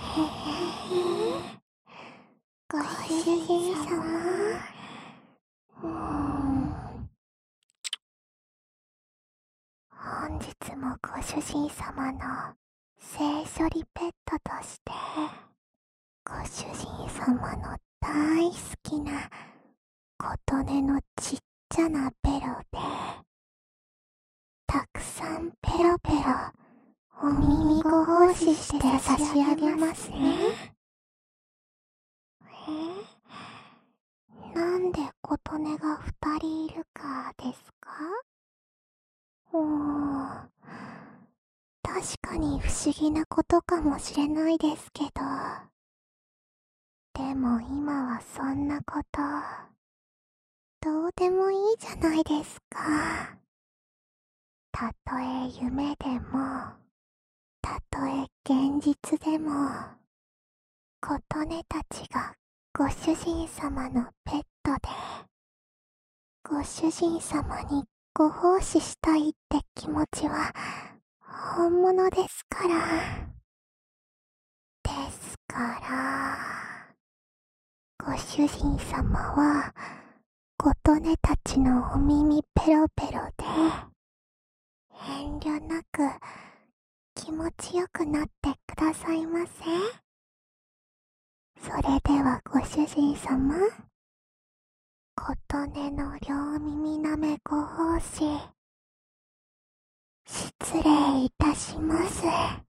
ご主人様。本日もご主人様の性処理ペットとしてご主人様の大好きな琴音のちっちゃなベロでたくさんペロペロお耳ご奉仕して差し上げますね。なんで琴音が2人いるかですか？確かに不思議なことかもしれないですけど、でも今はそんなことどうでもいいじゃないですか。たとえ夢でもたとえ現実でも琴音たちがご主人様のペットでご主人様にご奉仕したいって気持ちは本物ですから。ですから、ご主人様は琴音たちのお耳ペロペロで遠慮なく気持ちよくなってくださいませ。それではご主人様、琴音の両耳なめご奉仕失礼いたします。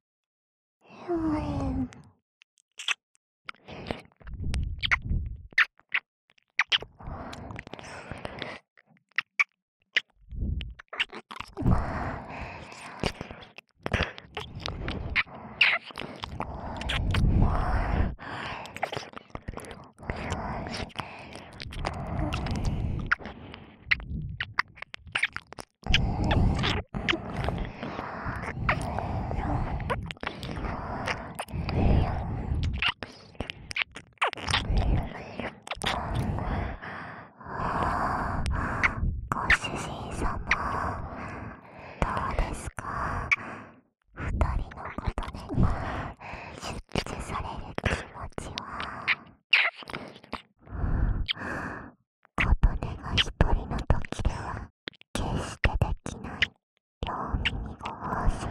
ご主人様、どうですか？二人の琴音が出家される気持ちは。琴音が一人の時では決してできない両耳ご奉仕。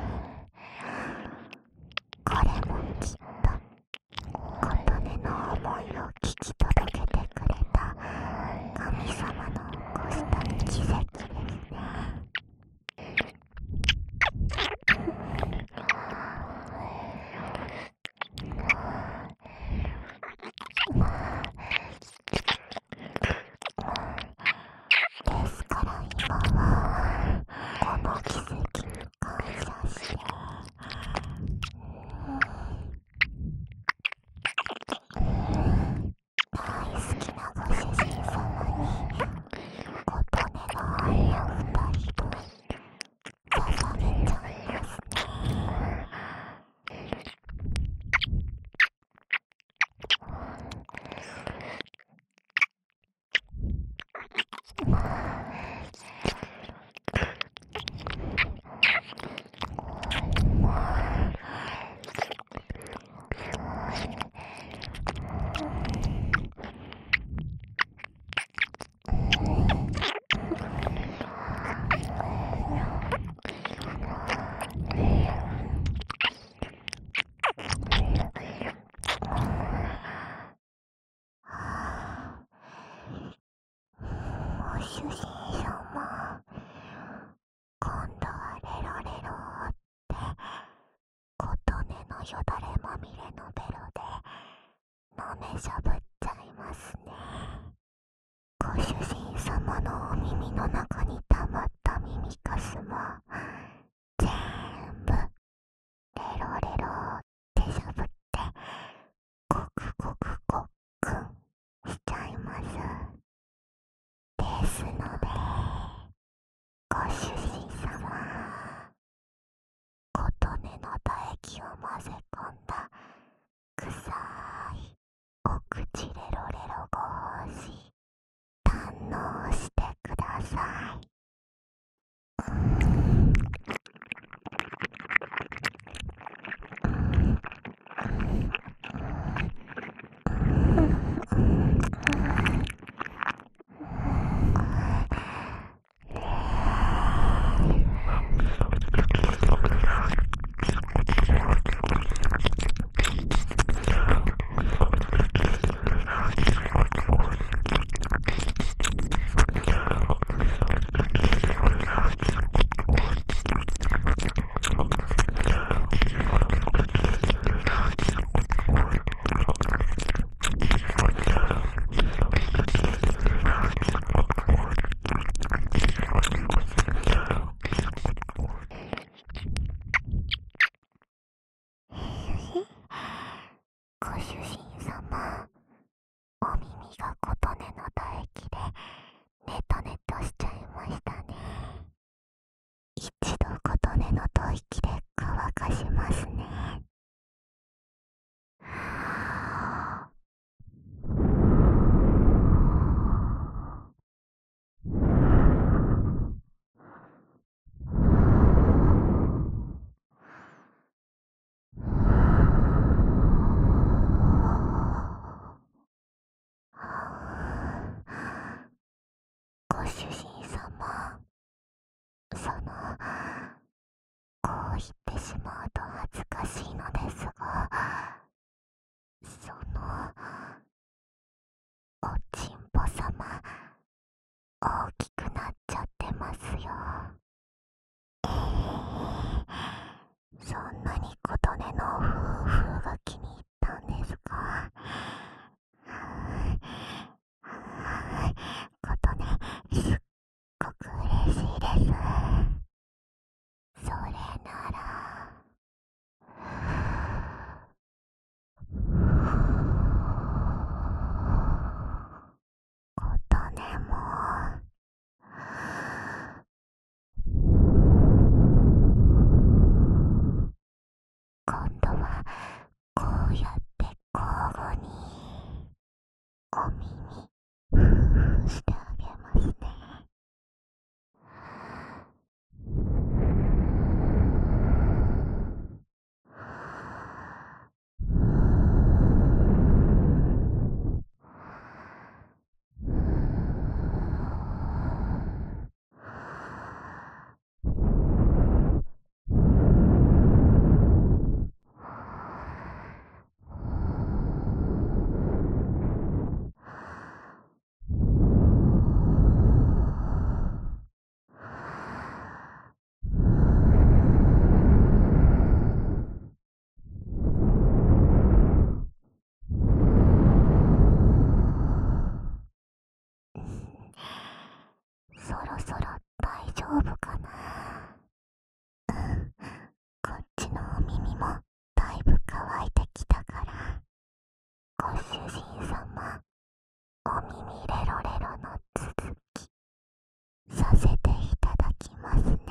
これもきっと琴音の思いを聞き届けてくれた神様の起こした奇跡ですね。ですから今はこの奇跡に感謝して、大好きなご主人様に琴音の愛を二人分捧げちゃいますね。ご主人様、今度はレロレロって琴音のよだれまみれのベロで舐めしゃぶっちゃいますね。ご主人様のお耳の中に溜まった耳かすも全部レロレロってしゃぶってゴクゴクごっくんしちゃいます。ですのでご主人様、琴音の唾液を混ぜ込んだ臭いお口レロレロご奉仕堪能してください。 主人様、お耳が琴音の唾液でネトネトしちゃいましたね。一度琴音の吐息で乾かしますね。ご主人様、こう言ってしまうと恥ずかしいのですが、おちんぽ様、大きくなっちゃってますよ。そんなに琴音の夫婦が気に入ったんですか？琴音、すっごく嬉しいです。それなら琴音も今度はこうやって交互にお耳ふーしてあげますね。そろそろ大丈夫かな。こっちのお耳もだいぶ乾いてきたから、ご主人様、お耳レロレロの続きさせていただきますね。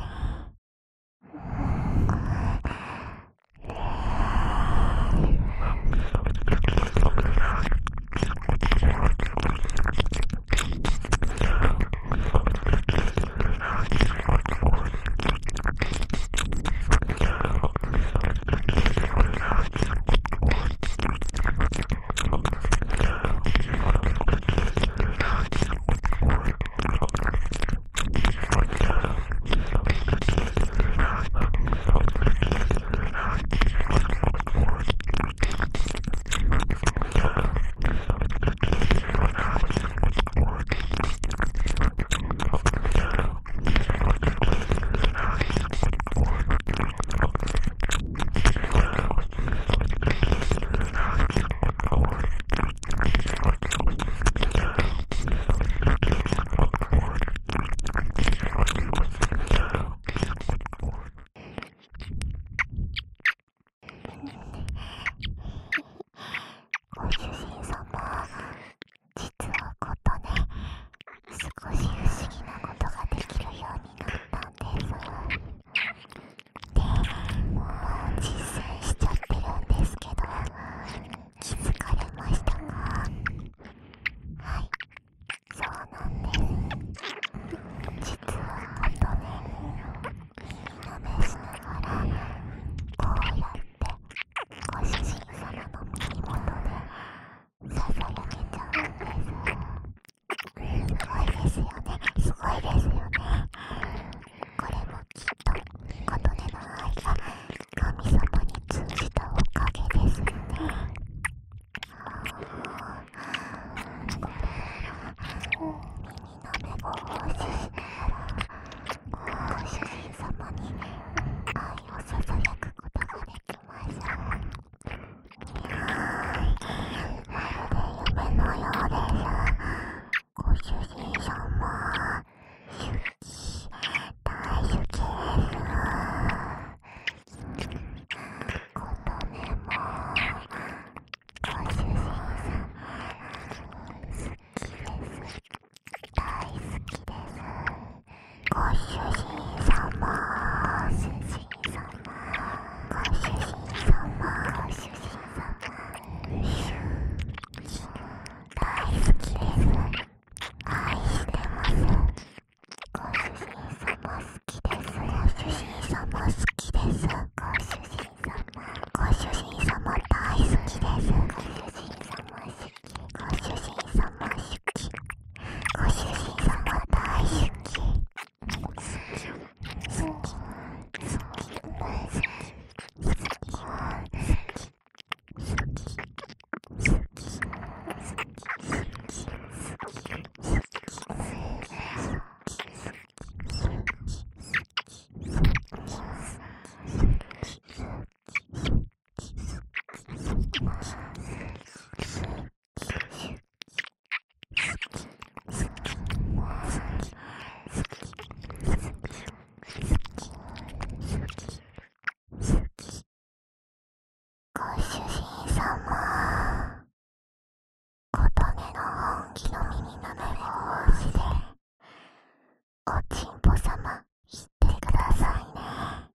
ご主人様、琴音の本気の耳の目を押しておちんぽ様言ってくださいね。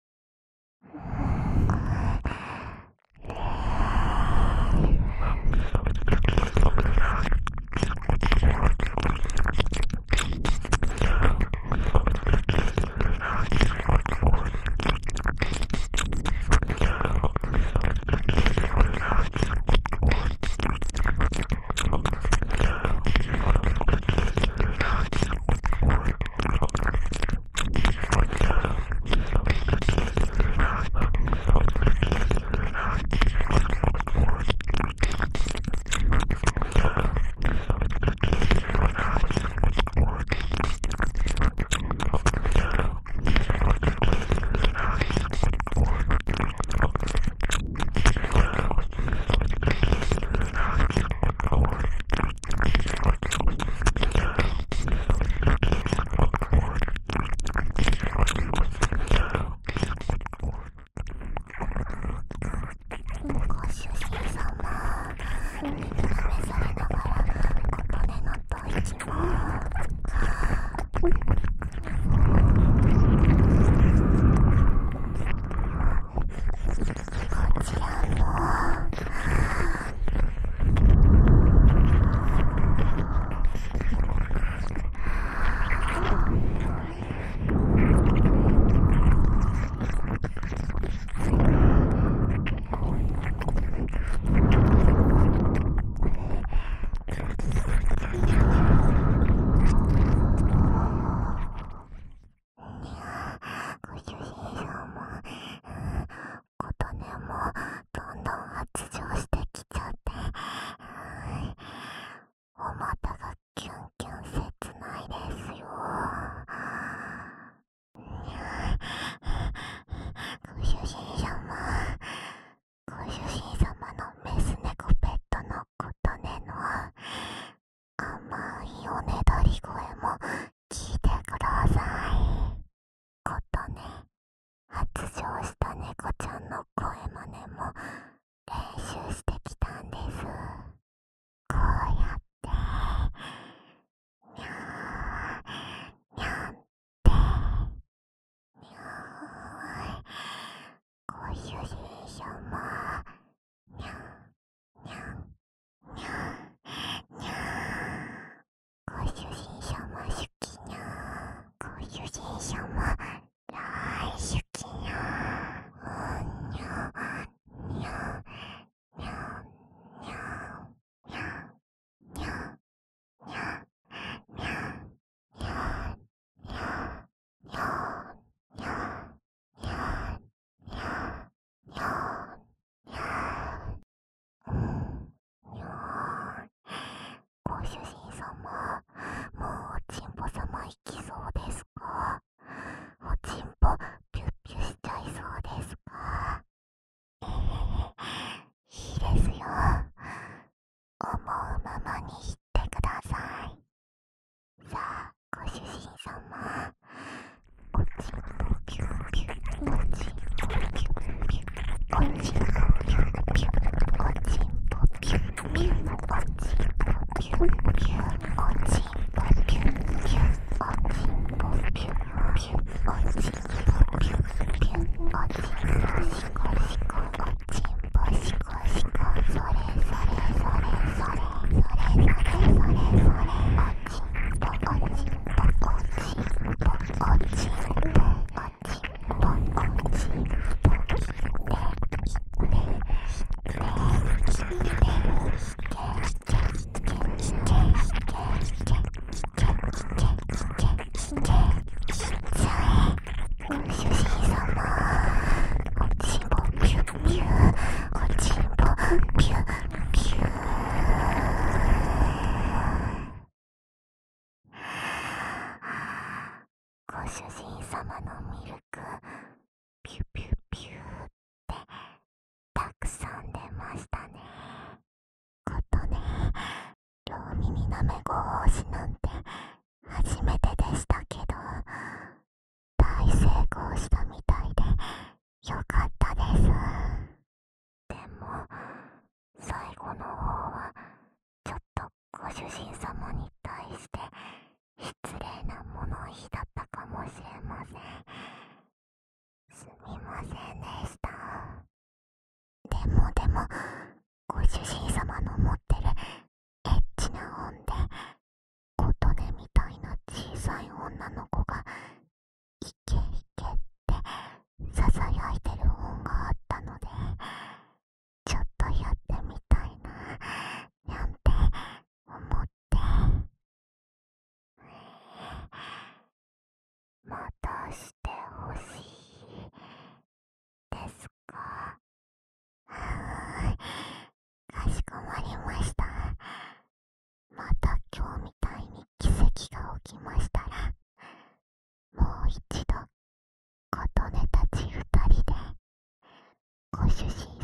なめご奉仕なんて初めてでしたけど、大成功したみたいでよかったです。でも最後の方はちょっとご主人様に対して失礼な物言いだったかもしれません。すみませんでした。でもご主人様の持ってるエッチな本で琴音みたいな小さい女の子がイケイケってささやいてる本があったので、ちょっとやってみたいななんて思って。またしてほしいですか？かしこまりました。また今日みたいに奇跡が起きましたら、もう一度琴音たち二人でご主人